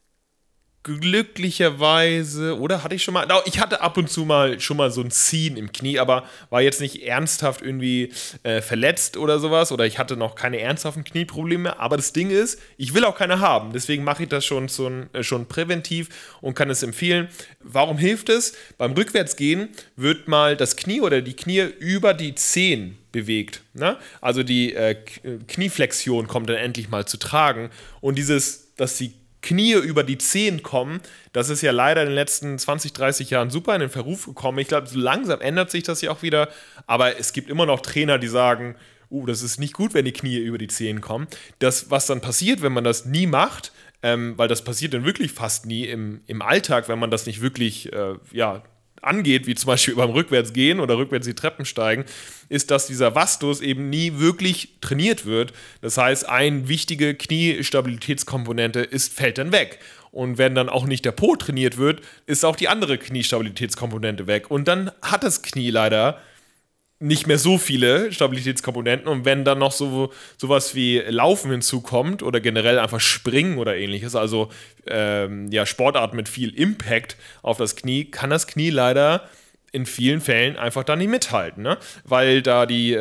glücklicherweise, oder hatte ich schon mal, ich hatte ab und zu schon mal so ein Ziehen im Knie, aber war jetzt nicht ernsthaft irgendwie verletzt oder sowas oder ich hatte noch keine ernsthaften Knieprobleme, aber das Ding ist, ich will auch keine haben, deswegen mache ich das schon präventiv und kann es empfehlen. Warum hilft es? Beim Rückwärtsgehen wird mal das Knie oder die Knie über die Zehen bewegt, ne? Also die Knieflexion kommt dann endlich mal zu tragen und dass die Knie über die Zehen kommen, das ist ja leider in den letzten 20, 30 Jahren super in den Verruf gekommen. Ich glaube, so langsam ändert sich das ja auch wieder, aber es gibt immer noch Trainer, die sagen, das ist nicht gut, wenn die Knie über die Zehen kommen. Das, was dann passiert, wenn man das nie macht, weil das passiert dann wirklich fast nie im Alltag, wenn man das nicht wirklich, angeht, wie zum Beispiel beim Rückwärtsgehen oder rückwärts die Treppen steigen, ist, dass dieser Vastus eben nie wirklich trainiert wird. Das heißt, eine wichtige Kniestabilitätskomponente fällt dann weg. Und wenn dann auch nicht der Po trainiert wird, ist auch die andere Kniestabilitätskomponente weg. Und dann hat das Knie leider nicht mehr so viele Stabilitätskomponenten und wenn dann noch sowas wie Laufen hinzukommt oder generell einfach Springen oder ähnliches, also Sportarten mit viel Impact auf das Knie, kann das Knie leider in vielen Fällen einfach da nicht mithalten, ne? Weil da die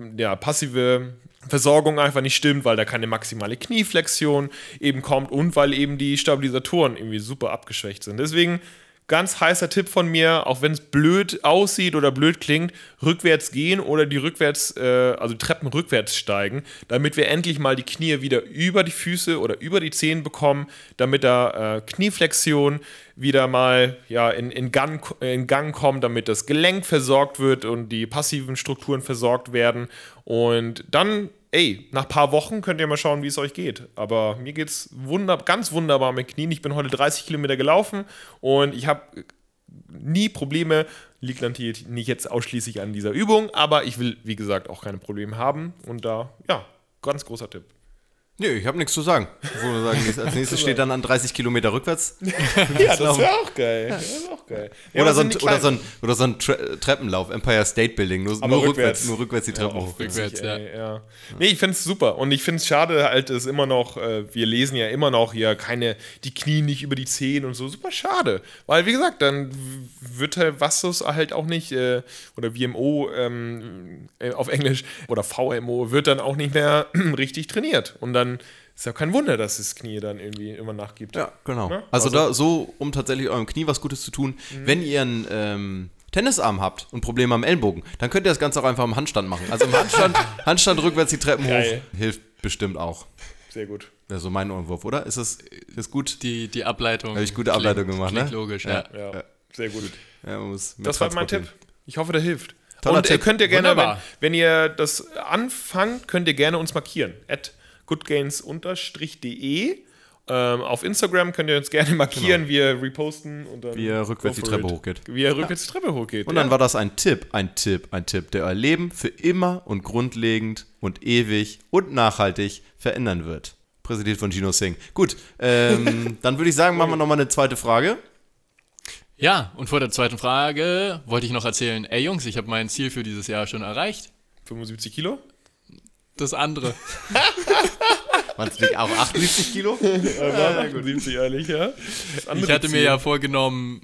passive Versorgung einfach nicht stimmt, weil da keine maximale Knieflexion eben kommt und weil eben die Stabilisatoren irgendwie super abgeschwächt sind. Deswegen ganz heißer Tipp von mir, auch wenn es blöd aussieht oder blöd klingt, rückwärts gehen oder die Treppen rückwärts steigen, damit wir endlich mal die Knie wieder über die Füße oder über die Zehen bekommen, damit da Knieflexion wieder mal in Gang kommt, damit das Gelenk versorgt wird und die passiven Strukturen versorgt werden. Und dann, nach ein paar Wochen könnt ihr mal schauen, wie es euch geht. Aber mir geht es ganz wunderbar mit Knien. Ich bin heute 30 Kilometer gelaufen und ich habe nie Probleme. Liegt natürlich nicht jetzt ausschließlich an dieser Übung, aber ich will, wie gesagt, auch keine Probleme haben. Und da, ganz großer Tipp. Nee, ich habe nichts zu sagen. Ich würde sagen, als nächstes steht dann an 30 Kilometer rückwärts. Ja, das wäre auch geil. Das wär auch geil. Ja, Oder, was so sind ein, die oder, so kleinen- ein, oder so ein Treppenlauf, Empire State Building, nur rückwärts die Treppen hoch. Rückwärts, ja. Ja. Nee, ich find's super. Und ich find's schade, halt, ist immer noch, wir lesen ja immer noch hier die Knie nicht über die Zehen und so. Super schade. Weil, wie gesagt, dann wird halt Vastus halt auch nicht, oder VMO auf Englisch, oder VMO, wird dann auch nicht mehr richtig trainiert. Und dann ist ja kein Wunder, dass das Knie dann irgendwie immer nachgibt. Ja, genau. Ne? Also um tatsächlich eurem Knie was Gutes zu tun, wenn ihr einen Tennisarm habt und Probleme am Ellenbogen, dann könnt ihr das Ganze auch einfach im Handstand machen. Also im Handstand rückwärts die Treppen Geil. hoch, hilft bestimmt auch. Sehr gut. Das ist so mein Ohrenwurf, oder? Ist gut? Die Ableitung. Habe ich gute Ableitung gemacht, klingt ne? logisch, Ja. ja. Ja, sehr gut. Ja, man muss mehr Das war mein Tipp. transportieren. Ich hoffe, der hilft. Toller Und ihr Tipp. könnt ihr gerne, Wunderbar. wenn ihr das anfangt, könnt ihr gerne uns markieren. @goodgains_de. Auf Instagram könnt ihr uns gerne markieren. Wir reposten und dann Wie er rückwärts go die for Treppe it. hochgeht. Wie er rückwärts die Treppe hochgeht. Und dann war das ein Tipp, der euer Leben für immer und grundlegend und ewig und nachhaltig verändern wird. Präsentiert von Gino Singh. Gut, dann würde ich sagen, machen wir nochmal eine zweite Frage. Ja, und vor der zweiten Frage wollte ich noch erzählen, ey Jungs, ich habe mein Ziel für dieses Jahr schon erreicht. 75 Kilo? Das andere. Waren es nicht auch 78 Kilo? Ja, 70 ehrlich, ja. Das andere Ich hatte mir Ziel. ja vorgenommen,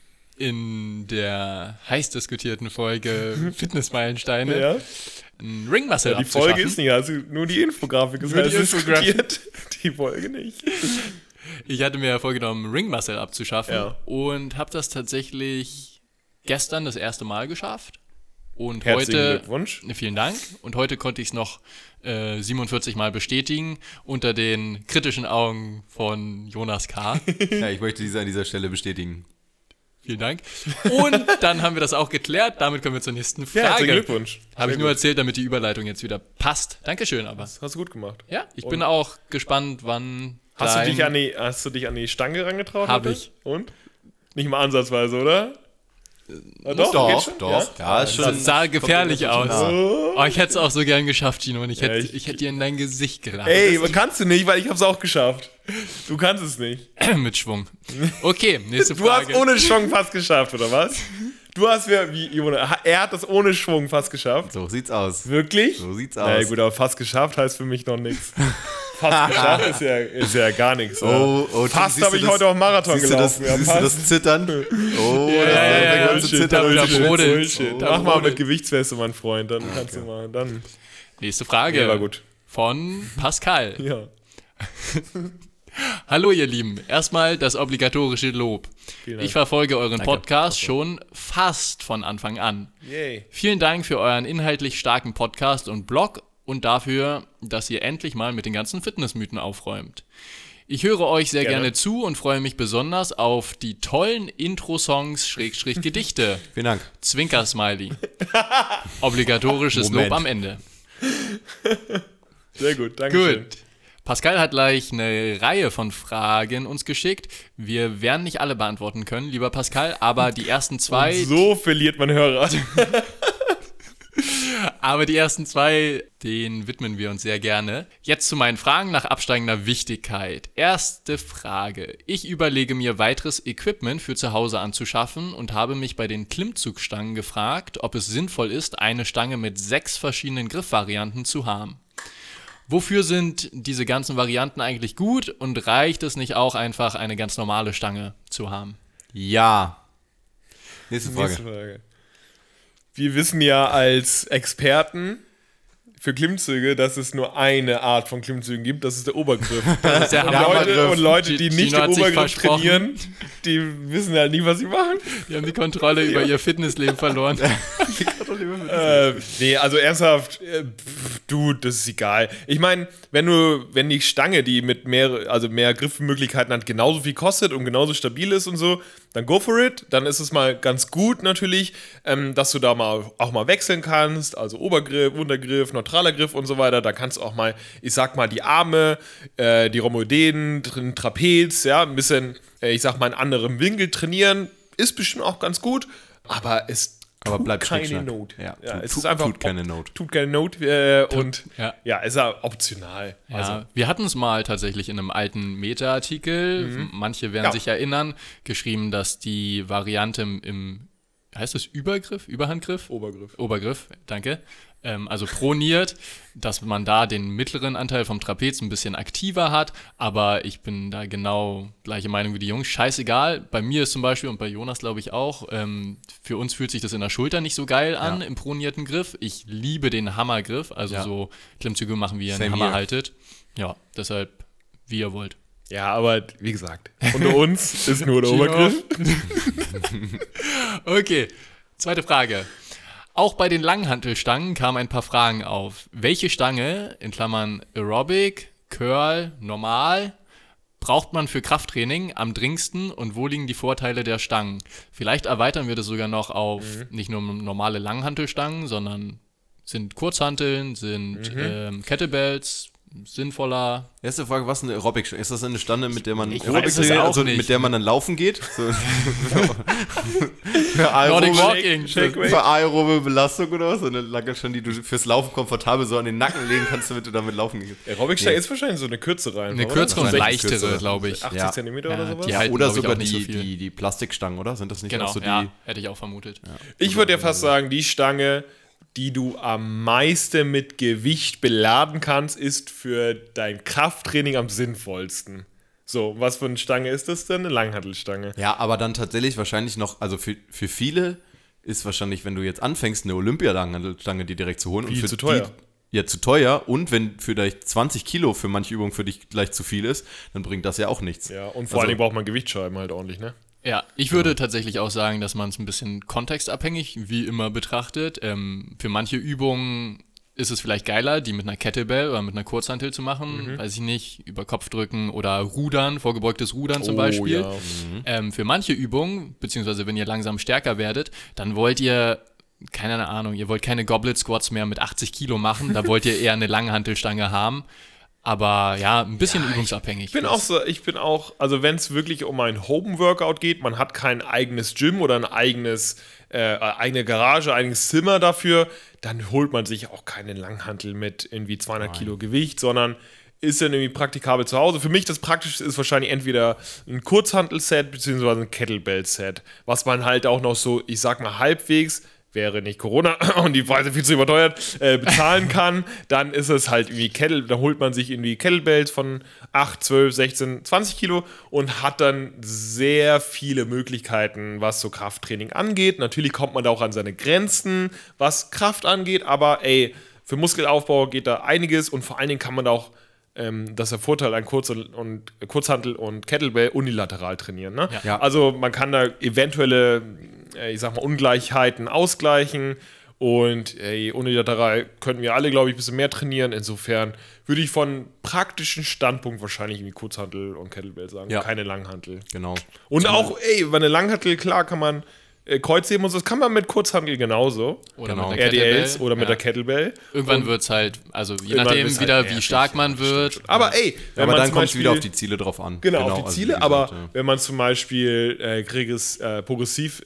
in der heiß diskutierten Folge Fitnessmeilensteine Ja. ein Ringmuscle Die abzuschaffen. Folge ist nicht, also nur die Infografik ist Nur die heiß Infografik. diskutiert. Die Folge nicht. Ich hatte mir ja vorgenommen, Ringmuscle abzuschaffen Ja. und habe das tatsächlich gestern das erste Mal geschafft. Und Herzlichen heute, Glückwunsch. vielen Dank. Und heute konnte ich es noch 47 Mal bestätigen unter den kritischen Augen von Jonas K. Ja, ich möchte diese an dieser Stelle bestätigen. Vielen Dank. Und dann haben wir das auch geklärt. Damit kommen wir zur nächsten Ja, herzlichen Frage. Glückwunsch. Habe ich Sehr nur gut. erzählt, damit die Überleitung jetzt wieder passt. Dankeschön, aber. Hast du gut gemacht. Ja, ich bin auch gespannt, wann. Hast du, dein- dich an die Stange rangetraut? Hab heute? ich. Und? Nicht mal ansatzweise, oder? Doch, geht schon? Ja, ist schon. Das sah gefährlich kommt aus. mir schon Oh, ich hätte es auch so gern geschafft, Gino. Und ich hätte ich- hätt dir in dein Gesicht gelacht. Ey, kannst du nicht, weil ich hab's auch geschafft. Du kannst es nicht. Mit Schwung. Okay, nächste Du hast Frage. ohne Schwung fast geschafft, oder was? Du hast er hat das ohne Schwung fast geschafft. So sieht's aus. Wirklich? So sieht's Na ja, aus. gut, aber fast geschafft heißt für mich noch nichts. Fast geschafft ist ja gar nichts. Fast siehst habe du ich das- heute auch Marathon Siehst du das, gelaufen. Ja, siehst du fast. das Zittern? Oh, ja, das ja, ganze Bullshit, Zittern. da brodelt. Bullshit. Da Mach mal brodelt. mit Gewichtsweste, mein Freund, dann kannst du mal, dann. Nächste Frage. Ja, war gut. Von Pascal. Ja. Hallo ihr Lieben, erstmal das obligatorische Lob. Vielen Dank. Ich verfolge euren Podcast schon fast von Anfang an. Yay. Vielen Dank für euren inhaltlich starken Podcast und Blog und dafür, dass ihr endlich mal mit den ganzen Fitnessmythen aufräumt. Ich höre euch sehr Gerne. gerne zu und freue mich besonders auf die tollen Intro-Songs Gedichte. Vielen Dank. Zwinker-Smiley. Obligatorisches Moment. Lob am Ende. Sehr gut, danke schön. Gut. Pascal hat gleich eine Reihe von Fragen uns geschickt. Wir werden nicht alle beantworten können, lieber Pascal, aber die ersten zwei, So verliert man Hörer. denen widmen wir uns sehr gerne. Jetzt zu meinen Fragen nach absteigender Wichtigkeit. Erste Frage. Ich überlege mir weiteres Equipment für zu Hause anzuschaffen und habe mich bei den Klimmzugstangen gefragt, ob es sinnvoll ist, eine Stange mit 6 verschiedenen Griffvarianten zu haben. Wofür sind diese ganzen Varianten eigentlich gut und reicht es nicht auch einfach, eine ganz normale Stange zu haben? Ja. Nächste Frage. Nächste Frage. Wir wissen ja als Experten für Klimmzüge, dass es nur eine Art von Klimmzügen gibt, das ist der Obergriff. Das ist der Und Hammergriff. Leute, die nicht Gino den hat sich Obergriff versprochen. trainieren, die wissen halt nie, was sie machen. Die haben die Kontrolle über ihr Fitnessleben verloren. Nee, also ernsthaft, Dude, das ist egal. Ich meine, wenn die Stange, die mit mehr Griffmöglichkeiten hat, genauso viel kostet und genauso stabil ist und so, dann go for it. Dann ist es mal ganz gut natürlich, dass du da auch mal wechseln kannst. Also Obergriff, Untergriff, neutraler Griff und so weiter. Da kannst du auch mal, ich sag mal, die Arme, die Rhomboideen, Trapez, ja, ein bisschen, ich sag mal, in anderem Winkel trainieren. Ist bestimmt auch ganz gut. Aber es Aber bleibt keine Schnickschnack. Not. Ja, es ist einfach tut keine Not. Tut keine Not und ist ja optional. Ja, Also, wir hatten es mal tatsächlich in einem alten Meta-Artikel, manche werden sich erinnern, geschrieben, dass die Variante im heißt das Überhandgriff? Obergriff, danke. Also proniert, dass man da den mittleren Anteil vom Trapez ein bisschen aktiver hat, aber ich bin da genau gleiche Meinung wie die Jungs. Scheißegal, bei mir ist zum Beispiel und bei Jonas glaube ich auch, für uns fühlt sich das in der Schulter nicht so geil an im pronierten Griff. Ich liebe den Hammergriff, also so Klimmzüge machen, wie ihr einen Hammer haltet. Ja, deshalb, wie ihr wollt. ja, aber wie gesagt, unter uns ist nur der Obergriff. Okay, zweite Frage. Auch bei den Langhantelstangen kamen ein paar Fragen auf. Welche Stange, in Klammern Aerobic, Curl, Normal, braucht man für Krafttraining am dringendsten und wo liegen die Vorteile der Stangen? Vielleicht erweitern wir das sogar noch auf nicht nur normale Langhantelstangen, sondern sind Kurzhanteln, sind Kettlebells, sinnvoller. Erste Frage, was ist eine Aerobic-Stange? Ist das eine Stange, mit der man mit der man dann laufen geht? So. Nordic Walking. Für aerobe Belastung oder was? So eine lange Stange, die du fürs Laufen komfortabel so an den Nacken legen kannst, damit du damit laufen gehst. Aerobic-Stange ist wahrscheinlich so eine kürzere einfach, Eine kürzere und leichtere, glaube ich. 80 Zentimeter oder sowas? Die halten, Oder glaub ich, sogar auch nicht so viel. die Plastikstangen, oder? Sind das nicht Genau, auch so die? ja, hätte ich auch vermutet. Ja. Ich würde ja fast sagen, die Stange, die du am meisten mit Gewicht beladen kannst, ist für dein Krafttraining am sinnvollsten. So, was für eine Stange ist das denn? Eine Langhantelstange. Ja, aber dann tatsächlich wahrscheinlich noch, also für viele ist wahrscheinlich, wenn du jetzt anfängst, eine Olympia-Langhantelstange dir direkt zu holen. Viel und für zu teuer. Zu teuer. Und wenn für dich 20 Kilo für manche Übungen für dich gleich zu viel ist, dann bringt das ja auch nichts. Ja, und vor allen Dingen braucht man Gewichtsscheiben halt ordentlich, ne? Ja, ich würde tatsächlich auch sagen, dass man es ein bisschen kontextabhängig, wie immer, betrachtet. Für manche Übungen ist es vielleicht geiler, die mit einer Kettlebell oder mit einer Kurzhantel zu machen, weiß ich nicht, über Kopfdrücken oder Rudern, vorgebeugtes Rudern zum Beispiel. Ja. Für manche Übungen, beziehungsweise wenn ihr langsam stärker werdet, dann wollt ihr, keine Ahnung, ihr wollt keine Goblet Squats mehr mit 80 Kilo machen, da wollt ihr eher eine Langhantelstange haben. Aber ja, ein bisschen übungsabhängig. Ich bin auch, also wenn es wirklich um ein Home-Workout geht, man hat kein eigenes Gym oder ein eigene Garage, eigenes Zimmer dafür, dann holt man sich auch keinen Langhantel mit irgendwie 200 Kilo Gewicht, sondern ist dann irgendwie praktikabel zu Hause. Für mich das Praktischste ist wahrscheinlich entweder ein Kurzhantel-Set beziehungsweise ein Kettlebell-Set, was man halt auch noch so, ich sag mal halbwegs, wäre nicht Corona und die Preise viel zu überteuert, bezahlen kann, dann ist es halt irgendwie dann holt man sich irgendwie Kettlebells von 8, 12, 16, 20 Kilo und hat dann sehr viele Möglichkeiten, was so Krafttraining angeht. Natürlich kommt man da auch an seine Grenzen, was Kraft angeht, aber für Muskelaufbau geht da einiges und vor allen Dingen kann man da auch das ist der Vorteil an Kurzhantel und Kettlebell unilateral trainieren. Ne? Ja. Also man kann da eventuelle, ich sag mal, Ungleichheiten ausgleichen und unilateral können wir alle, glaube ich, ein bisschen mehr trainieren. Insofern würde ich von praktischen Standpunkt wahrscheinlich irgendwie Kurzhantel und Kettlebell sagen, keine Langhantel. Genau. Und auch, bei einer Langhantel, klar, kann man Kreuzheben und so, das kann man mit Kurzhantel genauso. Oder Genau. mit der RDLs Kettlebell. oder mit der Kettlebell. Irgendwann wird es halt, also je Irgendwann nachdem wird's halt wieder, nervig, wie stark man wird. Stimmt. Aber wenn Aber man dann zum kommt es Beispiel, wieder auf die Ziele drauf an. Genau, auf die also Ziele, wie aber gesagt, wenn man zum Beispiel progressiv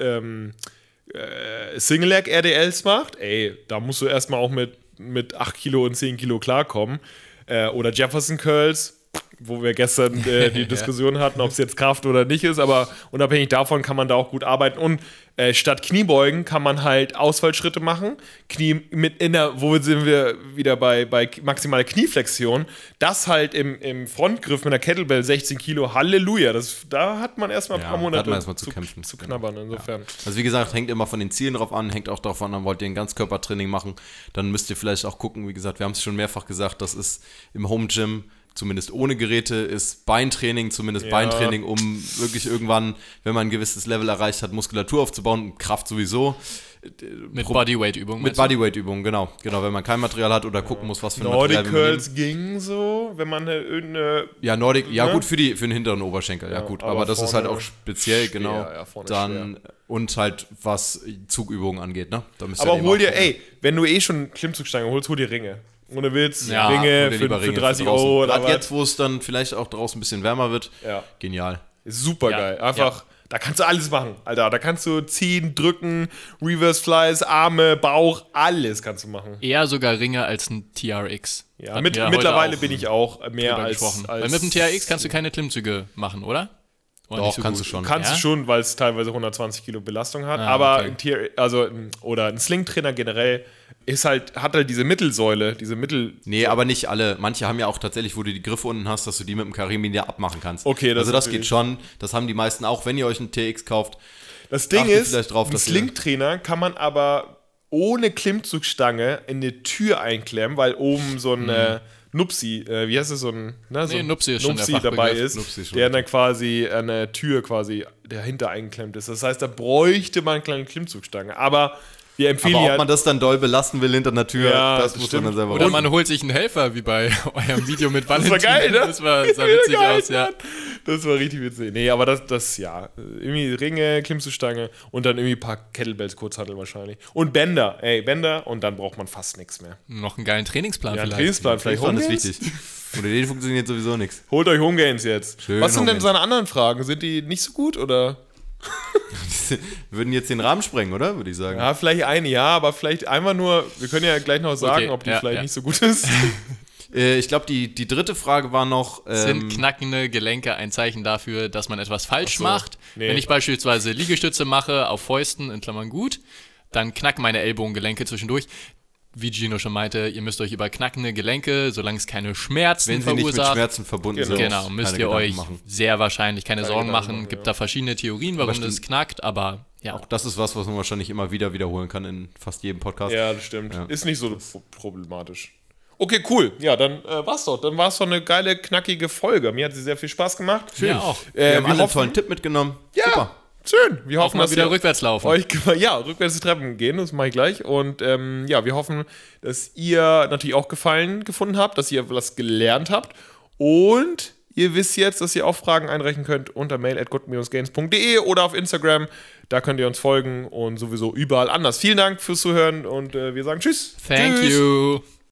Single Leg RDLs macht, da musst du erstmal auch mit 8 Kilo und 10 Kilo klarkommen. Oder Jefferson Curls, wo wir gestern die Diskussion hatten, ob es jetzt Kraft oder nicht ist, aber unabhängig davon kann man da auch gut arbeiten. Und statt Kniebeugen kann man halt Ausfallschritte machen. Wo sind wir wieder bei maximaler Knieflexion? Das halt im Frontgriff mit einer Kettlebell 16 Kilo, Halleluja. Da hat man erstmal ein paar Monate zu kämpfen. zu knabbern, insofern. Ja. Also wie gesagt, hängt immer von den Zielen drauf an, hängt auch davon an, wollt ihr ein Ganzkörpertraining machen, dann müsst ihr vielleicht auch gucken, wie gesagt, wir haben es schon mehrfach gesagt, das ist im Home Gym, zumindest ohne Geräte, ist Beintraining, Beintraining, um wirklich irgendwann, wenn man ein gewisses Level erreicht hat, Muskulatur aufzubauen, Kraft sowieso. Mit Bodyweight-Übungen. Mit Bodyweight-Übungen, genau, wenn man kein Material hat oder gucken muss, was für ein Material Nordic Curls ging so, wenn man irgendeine... Ja, Nordic, gut für den hinteren Oberschenkel, ja gut, aber das ist halt auch speziell, schwer, genau, ja, vorne dann schwer. Und halt, was Zugübungen angeht, ne? Da müsst ihr Aber eben hol auch dir, gucken. wenn du schon Klimmzugstange holst, hol dir Ringe. Ohne Witz, Ja, Ringe Oder für lieber Ringe 30 draußen. Euro oder Gerade was. jetzt, wo es dann vielleicht auch draußen ein bisschen wärmer wird, genial. Super geil. Ja. Da kannst du alles machen, Alter. Da kannst du ziehen, drücken, Reverse Flies, Arme, Bauch, alles kannst du machen. Eher sogar Ringe als ein TRX. Ja, mittlerweile bin ich auch mehr als Weil mit dem TRX kannst du keine Klimmzüge machen, oder? Doch, kannst du schon. Kannst du schon, weil es teilweise 120 Kilo Belastung hat. Aber okay. ein Sling-Trainer generell hat halt diese Mittelsäule, Nee, aber nicht alle. Manche haben ja auch tatsächlich, wo du die Griffe unten hast, dass du die mit dem Karabiner abmachen kannst. Okay, das geht schon. Das haben die meisten auch, wenn ihr euch einen TX kauft. Das Ding ist, ein Sling-Trainer kann man aber ohne Klimmzugstange in eine Tür einklemmen, weil oben so ein Nupsi, wie heißt es, so ein Nupsi ist schon der dabei ist, der dann quasi eine Tür quasi dahinter eingeklemmt ist. Das heißt, da bräuchte man eine kleine Klimmzugstange. Aber wir empfehlen ob man das dann doll belasten will hinter einer Tür, das muss man dann selber Oder man holt sich einen Helfer, wie bei eurem Video mit Valentin. Das war geil, ne? Das sah witzig aus, ja. Das war richtig witzig. Nee, aber das irgendwie Ringe, Klimmzugstange und dann irgendwie ein paar Kettlebells, Kurzhantel wahrscheinlich. Und Bänder, und dann braucht man fast nichts mehr. Noch einen geilen Trainingsplan vielleicht. Trainingsplan vielleicht Home ist wichtig. Ohne den funktioniert sowieso nichts. Holt euch Home Gains jetzt. Schön Was sind denn Home seine anderen Fragen? Sind die nicht so gut, oder? Würden jetzt den Rahmen sprengen, oder? Würde ich sagen. Ja, vielleicht aber vielleicht einfach nur, wir können ja gleich noch sagen, ob die vielleicht nicht so gut ist. Ich glaube, die dritte Frage war noch... Sind knackende Gelenke ein Zeichen dafür, dass man etwas falsch macht? Nee. Wenn ich beispielsweise Liegestütze mache auf Fäusten, in Klammern gut, dann knacken meine Ellbogengelenke zwischendurch. Wie Gino schon meinte, ihr müsst euch über knackende Gelenke, solange es keine Schmerzen verursacht... Wenn sie nicht mit Schmerzen verbunden sind. Genau, müsst ihr euch sehr wahrscheinlich keine Sorgen machen. Gibt da verschiedene Theorien, warum das knackt, aber ja. Auch das ist was man wahrscheinlich immer wieder wiederholen kann in fast jedem Podcast. Ja, das stimmt. Ja. Ist nicht so problematisch. Okay, cool. Ja, dann war's doch. Dann war es doch eine geile, knackige Folge. Mir hat sie sehr viel Spaß gemacht. Schön. Ja, auch. Wir haben alle einen tollen Tipp mitgenommen. Ja. Super. Schön. Wir hoffen, dass wieder rückwärts laufen. Rückwärts die Treppen gehen, das mache ich gleich. Und wir hoffen, dass ihr natürlich auch Gefallen gefunden habt, dass ihr was gelernt habt. Und ihr wisst jetzt, dass ihr auch Fragen einreichen könnt unter mail@good-gains.de oder auf Instagram. Da könnt ihr uns folgen und sowieso überall anders. Vielen Dank fürs Zuhören und wir sagen Tschüss. Thank you.